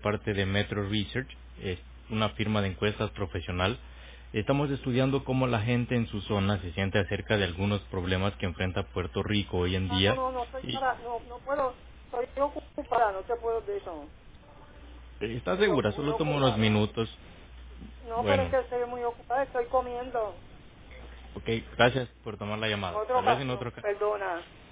parte de Metro Research, es una firma de encuestas profesional. Estamos estudiando cómo la gente en su zona se siente acerca de algunos problemas que enfrenta Puerto Rico hoy en No, día. no, no, estoy Y, para, no puedo, estoy ocupada, no te puedo de eso. ¿está segura? Muy Solo tomo unos ocupada. minutos. No, pero es Bueno, que estoy muy ocupada, estoy comiendo. ok, gracias por tomar la En llamada. otra Tal vez en ocasión, otro caso. perdona.